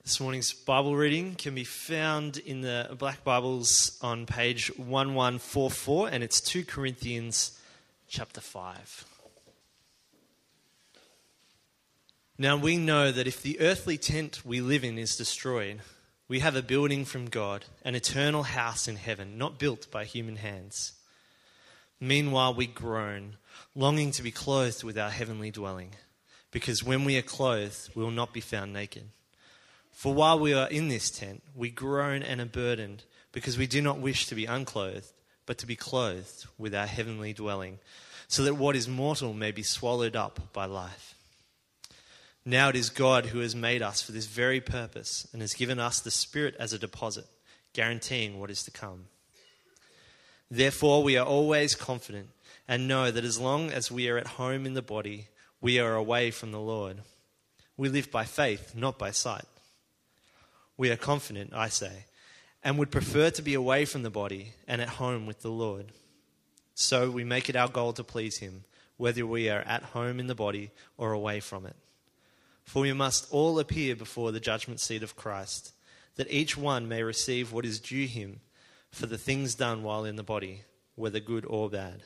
This morning's Bible reading can be found in the Black Bibles on page 1144, and it's 2 Corinthians chapter 5. Now we know that if the earthly tent we live in is destroyed, we have a building from God, an eternal house in heaven, not built by human hands. Meanwhile we groan, longing to be clothed with our heavenly dwelling, because when we are clothed, we will not be found naked. For while we are in this tent, we groan and are burdened, because we do not wish to be unclothed, but to be clothed with our heavenly dwelling, so that what is mortal may be swallowed up by life. Now it is God who has made us for this very purpose and has given us the Spirit as a deposit, guaranteeing what is to come. Therefore we are always confident and know that as long as we are at home in the body, we are away from the Lord. We live by faith, not by sight. We are confident, I say, and would prefer to be away from the body and at home with the Lord. So we make it our goal to please him, whether we are at home in the body or away from it. For we must all appear before the judgment seat of Christ, that each one may receive what is due him for the things done while in the body, whether good or bad.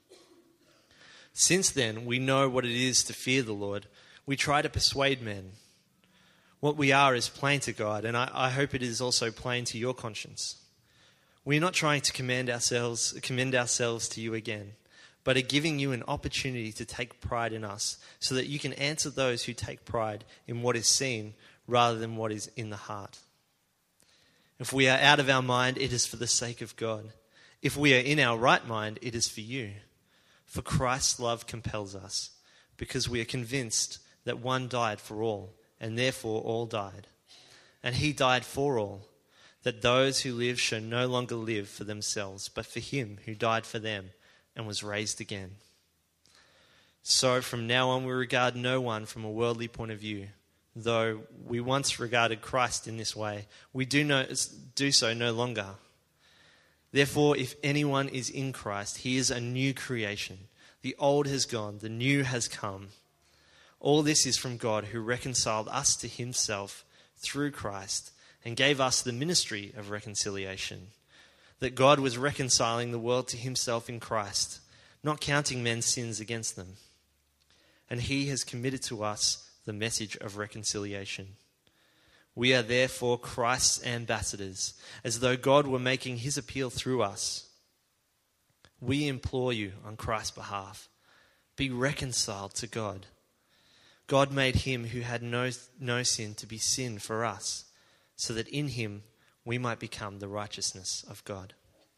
Since then we know what it is to fear the Lord, we try to persuade men. What we are is plain to God, and I hope it is also plain to your conscience. We are not trying to commend ourselves to you again, but are giving you an opportunity to take pride in us, so that you can answer those who take pride in what is seen rather than what is in the heart. If we are out of our mind, it is for the sake of God. If we are in our right mind, it is for you. For Christ's love compels us, because we are convinced that one died for all, and therefore all died. And he died for all, that those who live shall no longer live for themselves, but for him who died for them and was raised again. So from now on we regard no one from a worldly point of view. Though we once regarded Christ in this way, we do so no longer. Therefore, if anyone is in Christ, he is a new creation. The old has gone, the new has come. All this is from God, who reconciled us to himself through Christ and gave us the ministry of reconciliation. That God was reconciling the world to himself in Christ, not counting men's sins against them. And he has committed to us the message of reconciliation. We are therefore Christ's ambassadors, as though God were making his appeal through us. We implore you on Christ's behalf, be reconciled to God. God made him who had no sin to be sin for us, so that in him we might become the righteousness of God.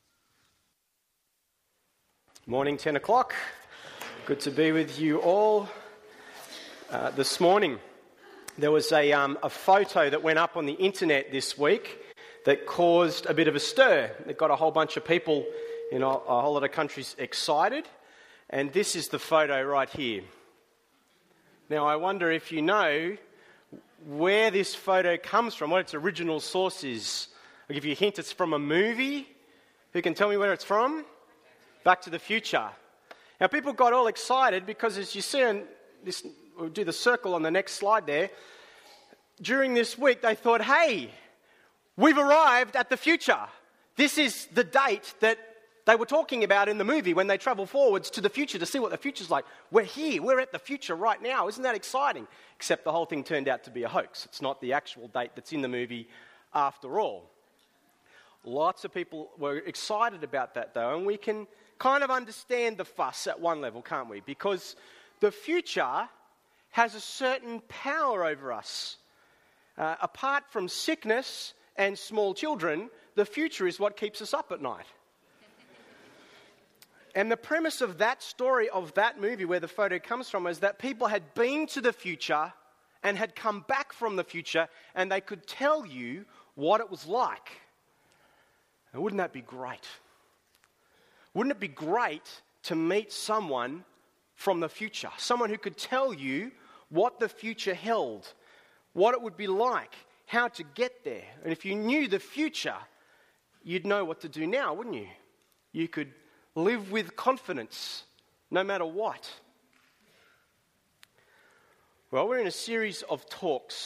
Morning, 10 o'clock. Good to be with you all. This morning, there was a photo that went up on the internet this week that caused a bit of a stir. It got a whole bunch of people in a whole lot of countries excited. And this is the photo right here. Now, I wonder if you know where this photo comes from, what its original source is. I'll give you a hint. It's from a movie. Who can tell me where it's from? Back to the Future. Now, people got all excited because, as you see on this, we'll do the circle on the next slide there. During this week, they thought, hey, we've arrived at the future. This is the date that they were talking about in the movie when they travel forwards to the future to see what the future's like. We're here. We're at the future right now. Isn't that exciting? Except the whole thing turned out to be a hoax. It's not the actual date that's in the movie after all. Lots of people were excited about that, though, and we can kind of understand the fuss at one level, can't we? Because the future has a certain power over us. Apart from sickness and small children, the future is what keeps us up at night. And the premise of that story, of that movie where the photo comes from, is that people had been to the future and had come back from the future, and they could tell you what it was like. And wouldn't that be great? Wouldn't it be great to meet someone from the future? Someone who could tell you what the future held, what it would be like, how to get there. And if you knew the future, you'd know what to do now, wouldn't you? You could live with confidence, no matter what. Well, we're in a series of talks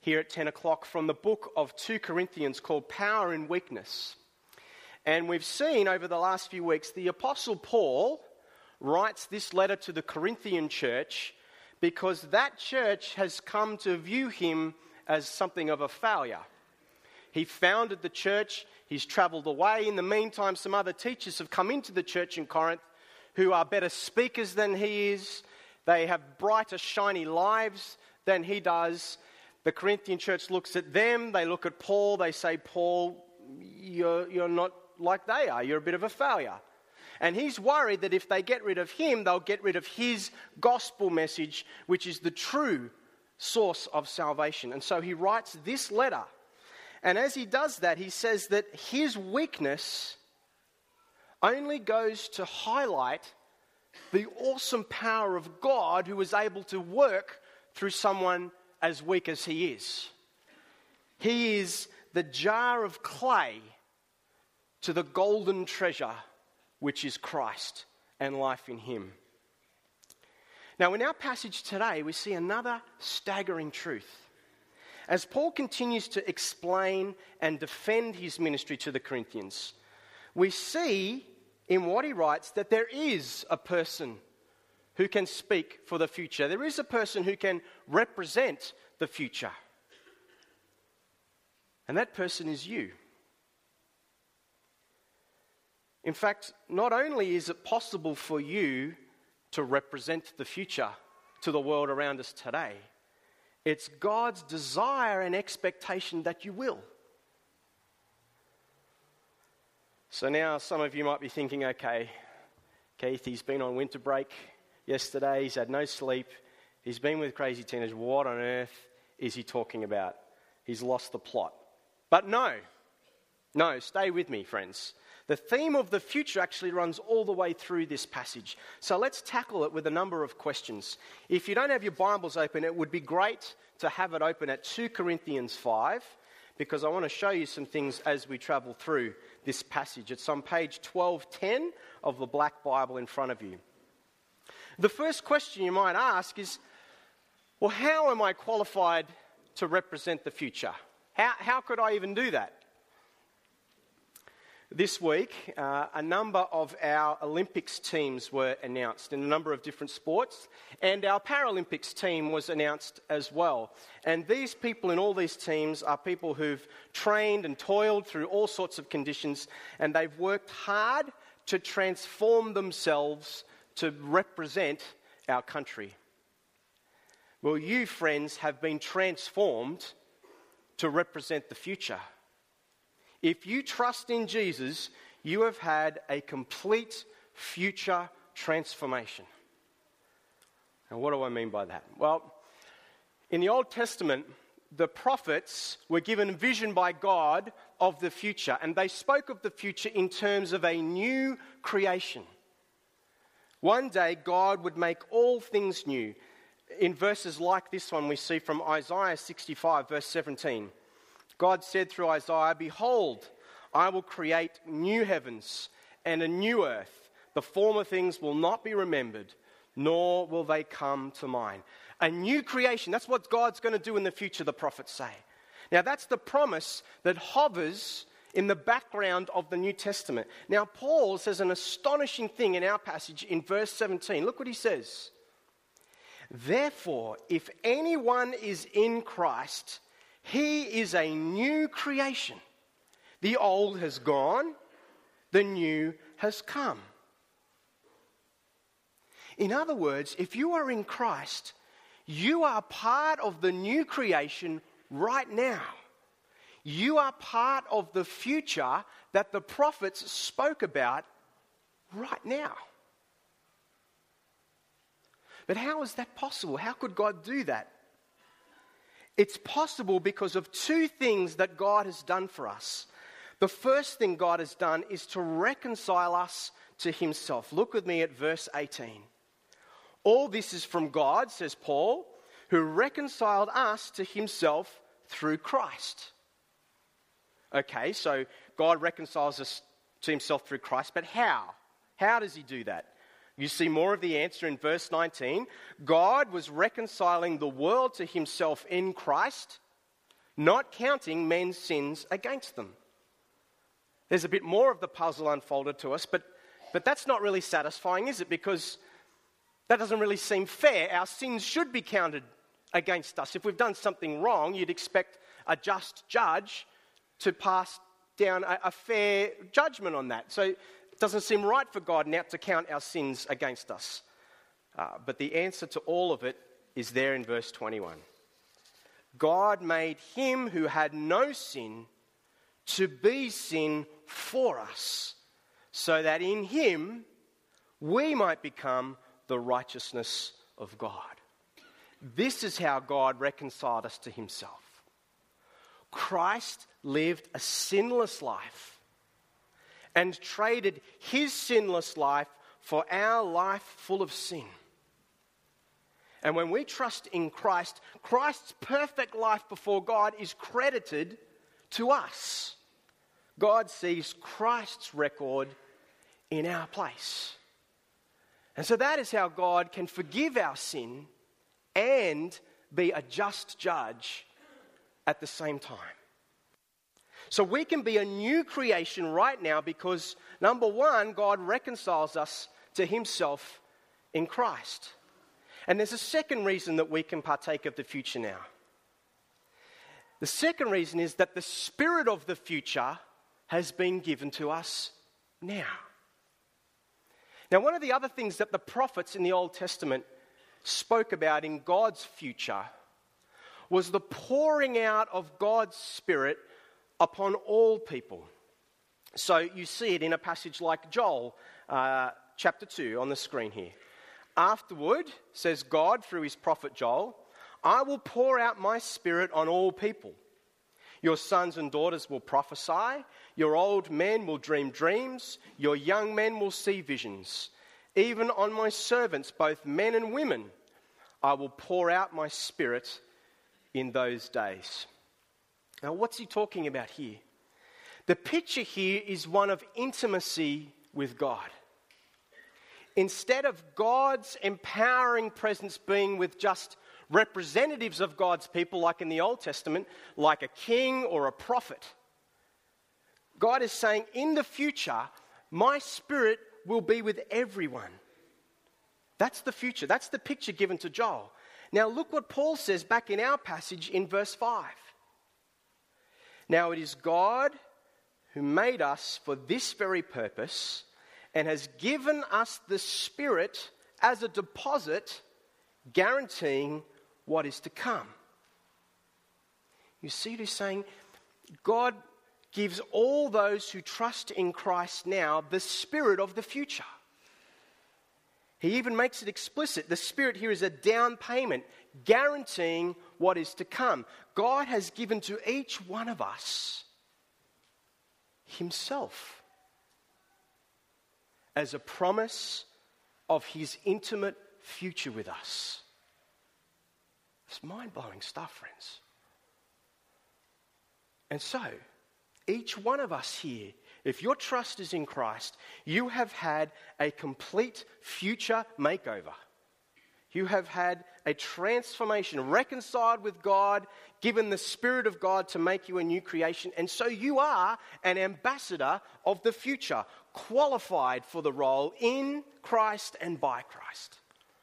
here at 10 o'clock from the book of 2 Corinthians called Power in Weakness. And we've seen over the last few weeks the Apostle Paul writes this letter to the Corinthian church because that church has come to view him as something of a failure. He founded the church, he's travelled away. In the meantime, some other teachers have come into the church in Corinth who are better speakers than he is. They have brighter, shiny lives than he does. The Corinthian church looks at them, they look at Paul, they say, Paul, you're not like they are, you're a bit of a failure. And he's worried that if they get rid of him, they'll get rid of his gospel message, which is the true source of salvation. And so he writes this letter. And as he does that, he says that his weakness only goes to highlight the awesome power of God who is able to work through someone as weak as he is. He is the jar of clay to the golden treasure, which is Christ and life in him. Now, in our passage today, we see another staggering truth. As Paul continues to explain and defend his ministry to the Corinthians, we see in what he writes that there is a person who can speak for the future. There is a person who can represent the future. And that person is you. In fact, not only is it possible for you to represent the future to the world around us today, it's God's desire and expectation that you will. So now some of you might be thinking, okay, Keith, he's been on winter break yesterday, he's had no sleep, he's been with crazy teenagers, what on earth is he talking about? He's lost the plot. But no, stay with me, friends. The theme of the future actually runs all the way through this passage. So let's tackle it with a number of questions. If you don't have your Bibles open, it would be great to have it open at 2 Corinthians 5, because I want to show you some things as we travel through this passage. It's on page 1210 of the Black Bible in front of you. The first question you might ask is, well, how am I qualified to represent the future? How could I even do that? This week, a number of our Olympics teams were announced in a number of different sports, and our Paralympics team was announced as well. And these people in all these teams are people who've trained and toiled through all sorts of conditions, and they've worked hard to transform themselves to represent our country. Well, you, friends, have been transformed to represent the future. If you trust in Jesus, you have had a complete future transformation. Now, what do I mean by that? Well, in the Old Testament, the prophets were given vision by God of the future, and they spoke of the future in terms of a new creation. One day, God would make all things new. In verses like this one, we see from Isaiah 65, verse 17. God said through Isaiah, "Behold, I will create new heavens and a new earth. The former things will not be remembered, nor will they come to mind." A new creation, that's what God's going to do in the future, the prophets say. Now, that's the promise that hovers in the background of the New Testament. Now, Paul says an astonishing thing in our passage in verse 17. Look what he says. "Therefore, if anyone is in Christ, he is a new creation. The old has gone, the new has come." In other words, if you are in Christ, you are part of the new creation right now. You are part of the future that the prophets spoke about right now. But how is that possible? How could God do that? It's possible because of two things that God has done for us. The first thing God has done is to reconcile us to himself. Look with me at verse 18. "All this is from God," says Paul, "who reconciled us to himself through Christ." Okay, so God reconciles us to himself through Christ, but how? How does he do that? You see more of the answer in verse 19. God was reconciling the world to himself in Christ, not counting men's sins against them. There's a bit more of the puzzle unfolded to us, but that's not really satisfying, is it? Because that doesn't really seem fair. Our sins should be counted against us. If we've done something wrong, you'd expect a just judge to pass down a fair judgment on that. So it doesn't seem right for God now to count our sins against us. But the answer to all of it is there in verse 21. God made him who had no sin to be sin for us, so that in him we might become the righteousness of God. This is how God reconciled us to himself. Christ lived a sinless life and traded his sinless life for our life full of sin. And when we trust in Christ, Christ's perfect life before God is credited to us. God sees Christ's record in our place. And so that is how God can forgive our sin and be a just judge at the same time. So we can be a new creation right now because, number one, God reconciles us to himself in Christ. And there's a second reason that we can partake of the future now. The second reason is that the spirit of the future has been given to us now. Now, one of the other things that the prophets in the Old Testament spoke about in God's future was the pouring out of God's Spirit upon all people. So you see it in a passage like Joel chapter 2 on the screen here. Afterward, says God through his prophet Joel, I will pour out my Spirit on all people. Your sons and daughters will prophesy, your old men will dream dreams, your young men will see visions. Even on my servants, both men and women, I will pour out my Spirit in those days. Now, what's he talking about here? The picture here is one of intimacy with God. Instead of God's empowering presence being with just representatives of God's people, like in the Old Testament, like a king or a prophet, God is saying, in the future, my Spirit will be with everyone. That's the future. That's the picture given to Joel. Now look what Paul says back in our passage in verse 5. Now it is God who made us for this very purpose and has given us the Spirit as a deposit, guaranteeing what is to come. You see what he's saying? God gives all those who trust in Christ now the Spirit of the future. He even makes it explicit. The Spirit here is a down payment, guaranteeing what is to come. God has given to each one of us himself as a promise of his intimate future with us. It's mind-blowing stuff, friends. And so, each one of us here, if your trust is in Christ, you have had a complete future makeover. You have had a transformation, reconciled with God, given the Spirit of God to make you a new creation. And so you are an ambassador of the future, qualified for the role in Christ and by Christ.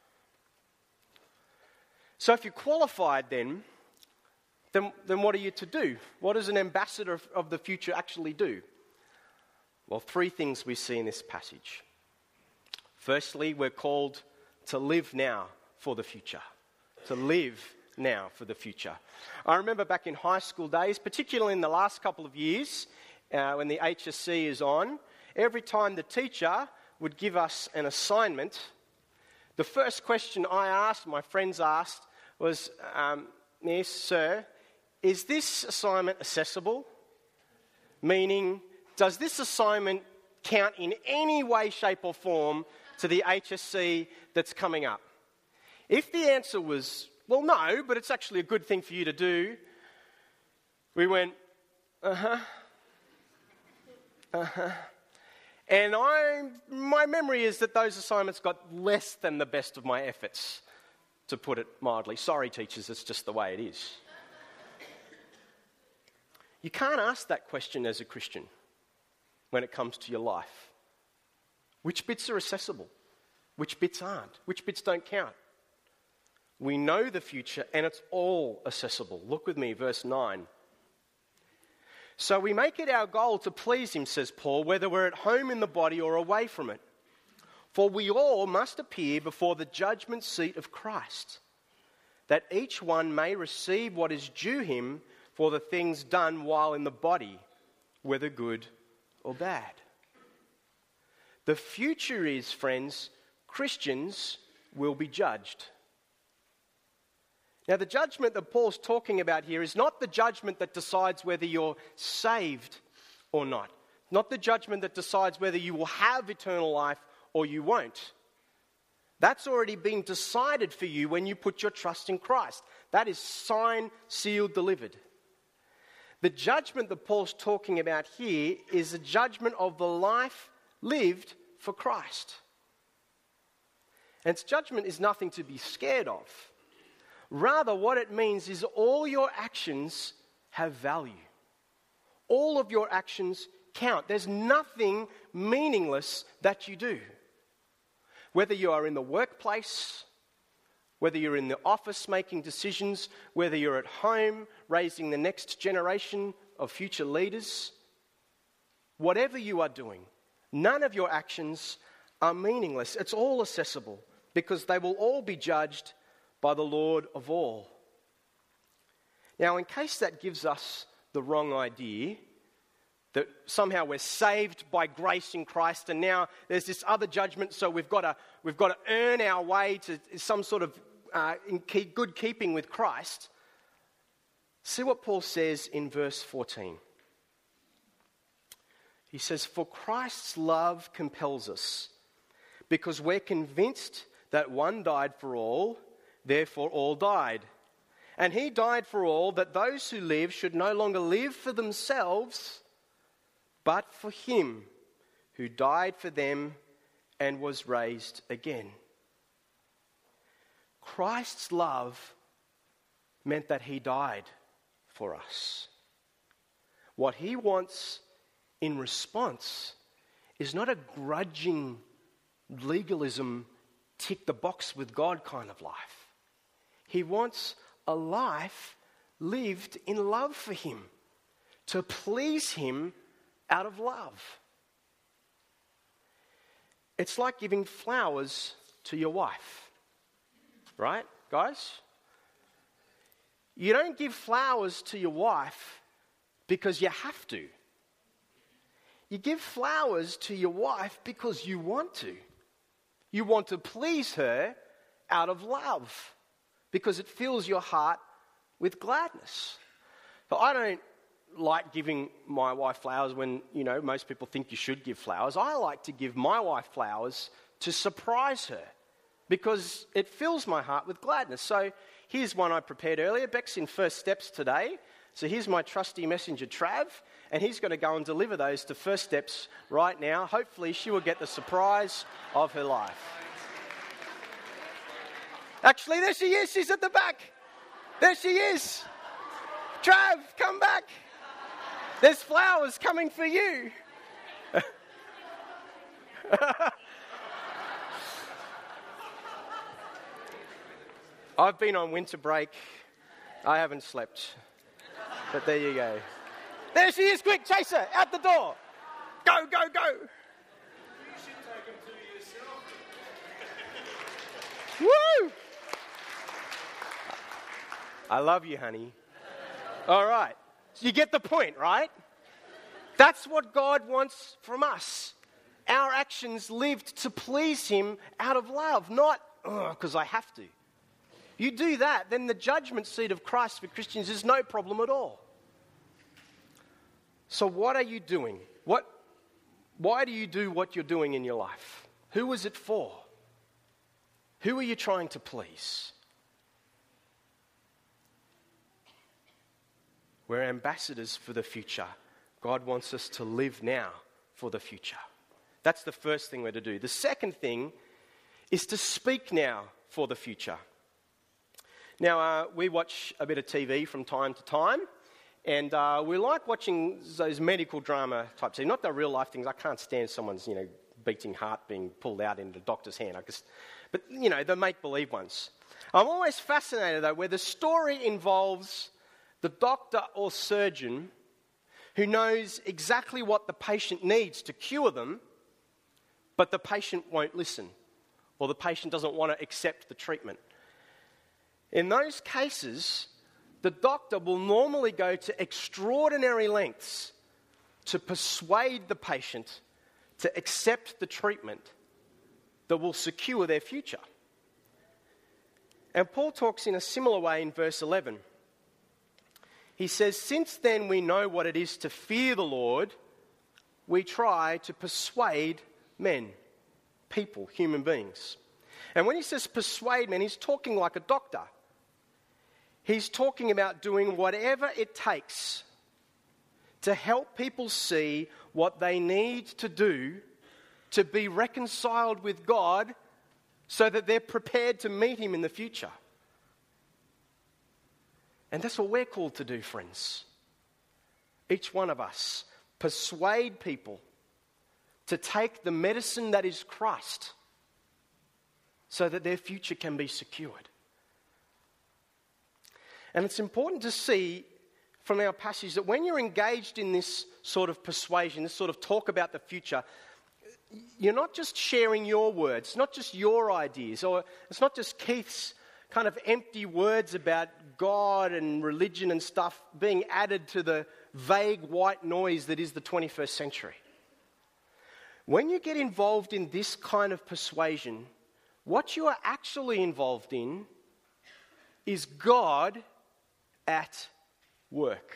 So if you're qualified then what are you to do? What does an ambassador of the future actually do? Well, three things we see in this passage. Firstly, we're called to live now for the future. To live now for the future. I remember back in high school days, particularly in the last couple of years, when the HSC is on, every time the teacher would give us an assignment, the first question I asked, my friends asked, was, yes, sir, is this assignment accessible? Meaning, does this assignment count in any way, shape or form to the HSC that's coming up? If the answer was, well, no, but it's actually a good thing for you to do, we went, And my memory is that those assignments got less than the best of my efforts, to put it mildly. Sorry, teachers, it's just the way it is. You can't ask that question as a Christian when it comes to your life. Which bits are accessible? Which bits aren't? Which bits don't count? We know the future and it's all accessible. Look with me, verse 9. So we make it our goal to please him, says Paul, whether we're at home in the body or away from it. For we all must appear before the judgment seat of Christ, that each one may receive what is due him for the things done while in the body, whether good or bad. The future is, friends, Christians will be judged. Now, the judgment that Paul's talking about here is not the judgment that decides whether you're saved or not. Not the judgment that decides whether you will have eternal life or you won't. That's already been decided for you when you put your trust in Christ. That is signed, sealed, delivered. The judgment that Paul's talking about here is a judgment of the life lived for Christ. And its judgment is nothing to be scared of. Rather, what it means is all your actions have value. All of your actions count. There's nothing meaningless that you do. Whether you are in the workplace, whether you're in the office making decisions, whether you're at home raising the next generation of future leaders, whatever you are doing, none of your actions are meaningless. It's all accessible because they will all be judged by the Lord of all. Now, in case that gives us the wrong idea, that somehow we're saved by grace in Christ and now there's this other judgment, so we've got to earn our way to some sort of good keeping with Christ. See what Paul says in verse 14. He says, "For Christ's love compels us, because we're convinced that one died for all, therefore all died. And he died for all, that those who live should no longer live for themselves, but for him who died for them and was raised again." Christ's love meant that he died for us. What he wants in response is not a grudging legalism, tick the box with God kind of life. He wants a life lived in love for him, to please him out of love. It's like giving flowers to your wife, right, guys? You don't give flowers to your wife because you have to. You give flowers to your wife because you want to. You want to please her out of love because it fills your heart with gladness. But I don't like giving my wife flowers when, most people think you should give flowers. I like to give my wife flowers to surprise her because it fills my heart with gladness. So here's one I prepared earlier. Beck's in First Steps today. So here's my trusty messenger, Trav, and he's going to go and deliver those to First Steps right now. Hopefully she will get the surprise of her life. Actually, there she is. She's at the back. There she is. Trav, come back. There's flowers coming for you. I've been on winter break. I haven't slept. But there you go. There she is. Quick, chase her. Out the door. Go, go, go. You should take them to yourself. Woo! I love you, honey. All right. So you get the point, right? That's what God wants from us. Our actions lived to please him out of love, not because I have to. You do that, then the judgment seat of Christ for Christians is no problem at all. So what are you doing? Why do you do what you're doing in your life? Who is it for? Who are you trying to please? We're ambassadors for the future. God wants us to live now for the future. That's the first thing we're to do. The second thing is to speak now for the future. Now, we watch a bit of TV from time to time, And we like watching those medical drama types. Not the real life things. I can't stand someone's, beating heart being pulled out in the doctor's hand. But the make-believe ones. I'm always fascinated, though, where the story involves the doctor or surgeon who knows exactly what the patient needs to cure them, but the patient won't listen, or the patient doesn't want to accept the treatment. In those cases, the doctor will normally go to extraordinary lengths to persuade the patient to accept the treatment that will secure their future. And Paul talks in a similar way in verse 11. He says, "Since then we know what it is to fear the Lord, we try to persuade men," people, human beings. And when he says persuade men, he's talking like a doctor. He's talking about doing whatever it takes to help people see what they need to do to be reconciled with God so that they're prepared to meet him in the future. And that's what we're called to do, friends. Each one of us. Persuade people to take the medicine that is Christ so that their future can be secured. And it's important to see from our passage that when you're engaged in this sort of persuasion, this sort of talk about the future, you're not just sharing your words, it's not just your ideas, or it's not just Keith's kind of empty words about God and religion and stuff being added to the vague white noise that is the 21st century. When you get involved in this kind of persuasion, what you are actually involved in is God at work.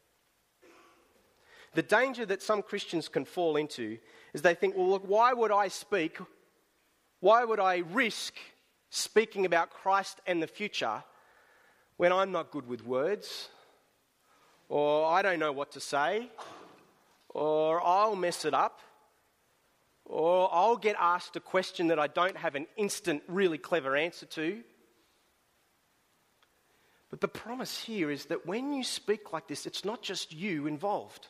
The danger that some Christians can fall into is they think, well, look, why would I speak? Why would I risk speaking about Christ and the future when I'm not good with words? Or I don't know what to say? Or I'll mess it up? Or I'll get asked a question that I don't have an instant, really clever answer to? But the promise here is that when you speak like this, it's not just you involved.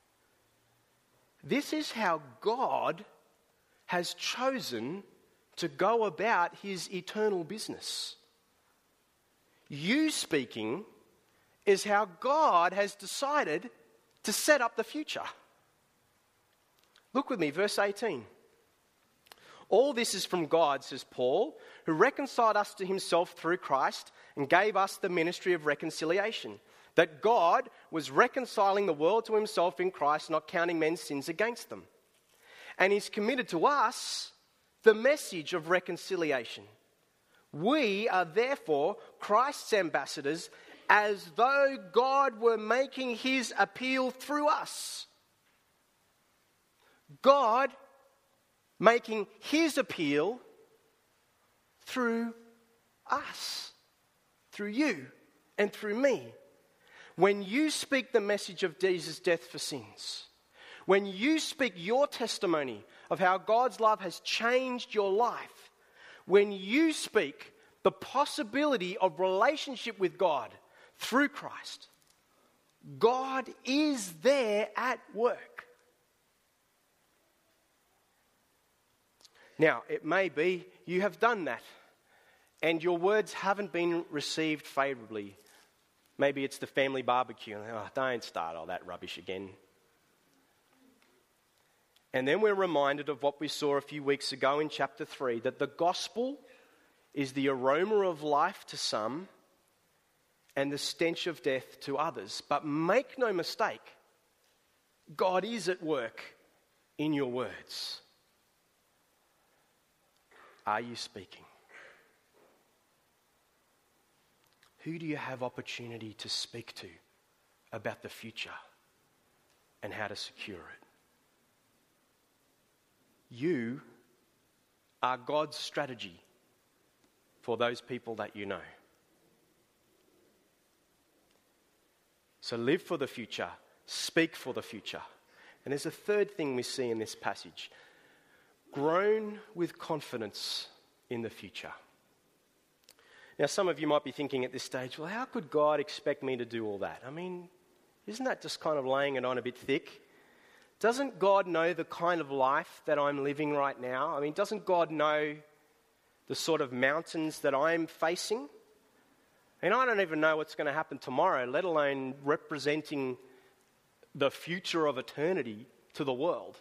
This is how God has chosen to go about his eternal business. You speaking is how God has decided to set up the future. Look with me, verse 18. "All this is from God," says Paul, "who reconciled us to himself through Christ and gave us the ministry of reconciliation. That God was reconciling the world to himself in Christ, not counting men's sins against them. And he's committed to us the message of reconciliation. We are therefore Christ's ambassadors, as though God were making his appeal through us." God making his appeal through us, through you and through me. When you speak the message of Jesus' death for sins, when you speak your testimony of how God's love has changed your life, when you speak the possibility of relationship with God through Christ, God is there at work. Now, it may be you have done that and your words haven't been received favourably. Maybe it's the family barbecue. Oh, don't start all that rubbish again. And then we're reminded of what we saw a few weeks ago in chapter 3, that the gospel is the aroma of life to some and the stench of death to others. But make no mistake, God is at work in your words. Are you speaking? Who do you have opportunity to speak to about the future and how to secure it? You are God's strategy for those people that you know. So live for the future, speak for the future. And there's a third thing we see in this passage. Groan with confidence in the future. Now, some of you might be thinking at this stage, well, how could God expect me to do all that? I mean, Isn't that just kind of laying it on a bit thick? Doesn't God know the kind of life that I'm living right now? I mean, doesn't God know the sort of mountains that I'm facing? And I don't even know what's going to happen tomorrow, let alone representing the future of eternity to the world.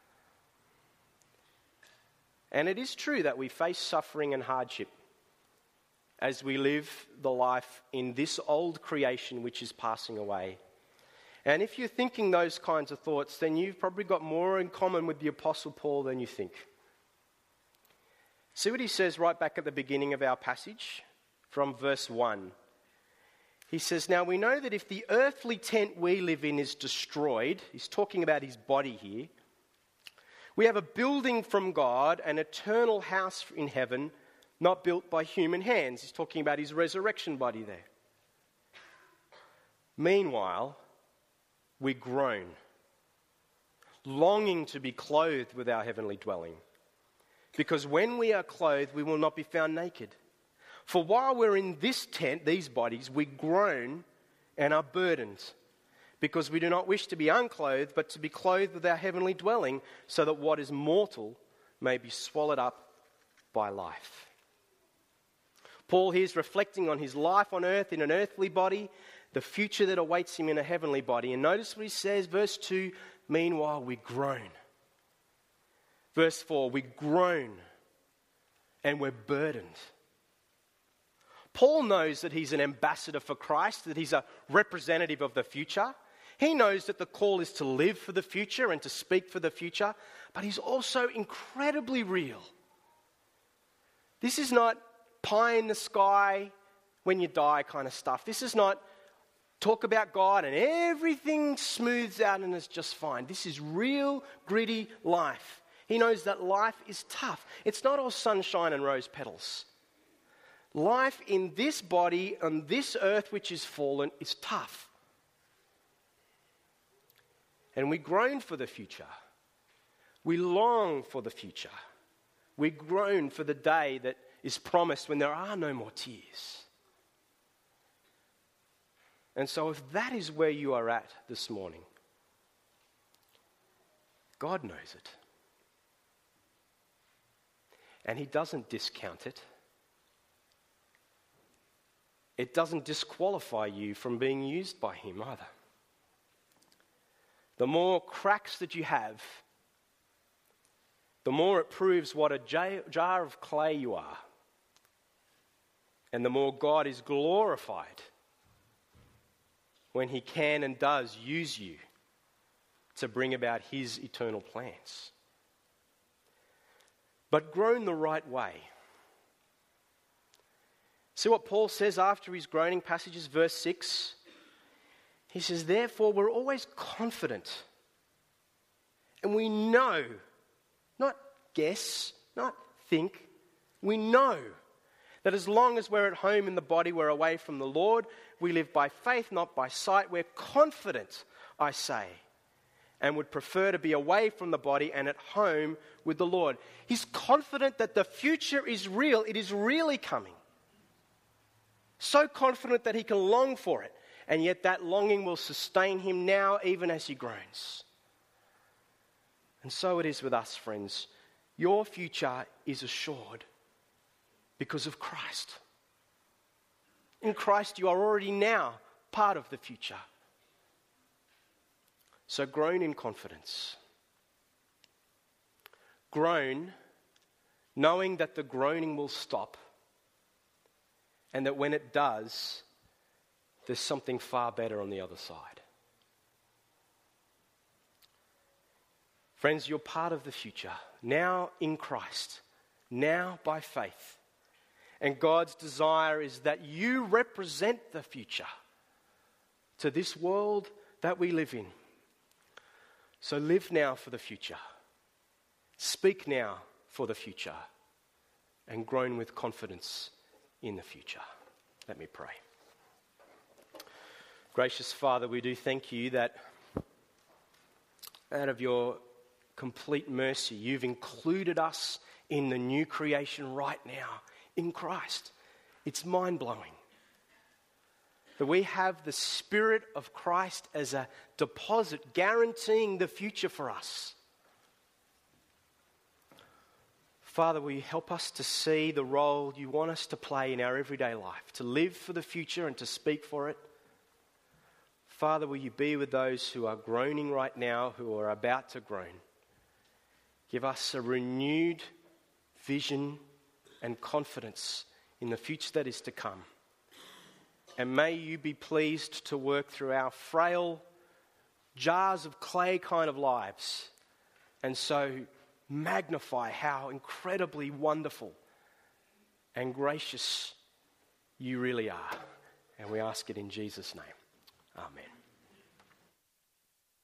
And it is true that we face suffering and hardship as we live the life in this old creation which is passing away. And if you're thinking those kinds of thoughts, then you've probably got more in common with the Apostle Paul than you think. See what he says right back at the beginning of our passage from verse 1. He says, "Now we know that if the earthly tent we live in is destroyed," he's talking about his body here, "we have a building from God, an eternal house in heaven, not built by human hands." He's talking about his resurrection body there. "Meanwhile, we groan, longing to be clothed with our heavenly dwelling. Because when we are clothed, we will not be found naked. For while we're in this tent, these bodies, we groan and are burdened, because we do not wish to be unclothed, but to be clothed with our heavenly dwelling, so that what is mortal may be swallowed up by life." Paul here is reflecting on his life on earth in an earthly body, the future that awaits him in a heavenly body. And notice what he says, verse 2, "Meanwhile we groan." Verse 4, we groan and we're burdened. Paul knows that he's an ambassador for Christ, that he's a representative of the future. He knows that the call is to live for the future and to speak for the future, but he's also incredibly real. This is not pie in the sky when you die kind of stuff. This is not talk about God and everything smooths out and is just fine. This is real, gritty life. He knows that life is tough. It's not all sunshine and rose petals. Life in this body, on this earth which is fallen, is tough. And we groan for the future. We long for the future. We groan for the day that is promised when there are no more tears. And so if that is where you are at this morning, God knows it. And he doesn't discount it. It doesn't disqualify you from being used by him either. The more cracks that you have, the more it proves what a jar of clay you are. And the more God is glorified when he can and does use you to bring about his eternal plans. But groan the right way. See what Paul says after his groaning passages, verse 6? He says, "Therefore we're always confident, and we know," not guess, not think, we know that as long as we're at home in the body, we're away from the Lord. We live by faith, not by sight. We're confident, I say, and would prefer to be away from the body and at home with the Lord. He's confident that the future is real. It is really coming. So confident that he can long for it, and yet that longing will sustain him now even as he groans. And so it is with us, friends. Your future is assured because of Christ. In Christ you are already now part of the future. So groan in confidence. Groan knowing that the groaning will stop, and that when it does, there's something far better on the other side. Friends, you're part of the future, now in Christ, now by faith. And God's desire is that you represent the future to this world that we live in. So live now for the future. Speak now for the future. And groan with confidence in the future. Let me pray. Gracious Father, we do thank you that out of your complete mercy, you've included us in the new creation right now in Christ. It's mind-blowing. that we have the Spirit of Christ as a deposit guaranteeing the future for us. Father, will you help us to see the role you want us to play in our everyday life, to live for the future and to speak for it? Father, will you be with those who are groaning right now, who are about to groan? Give us a renewed vision and confidence in the future that is to come. And may you be pleased to work through our frail jars of clay kind of lives, and so magnify how incredibly wonderful and gracious you really are. And we ask it in Jesus' name. Amen.